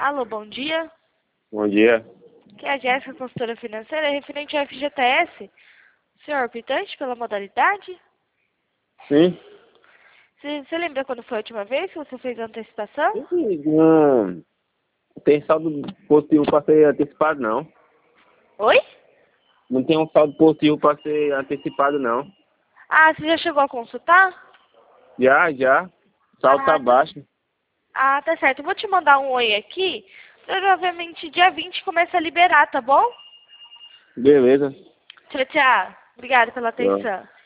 Alô, bom dia. Bom dia. Aqui é a Jéssica, consultora financeira, referente ao FGTS. Senhor optante pela modalidade? Sim? Você lembra quando foi a última vez que você fez a antecipação? Não tem saldo positivo para ser antecipado, não. Oi? Não tem um saldo positivo para ser antecipado, não. Ah, você já chegou a consultar? Já. O saldo tá baixo. Tá certo. Eu vou te mandar um oi aqui. Provavelmente dia 20 começa a liberar, tá bom? Beleza. Tchau, tchau. Obrigada pela Tchau. atenção.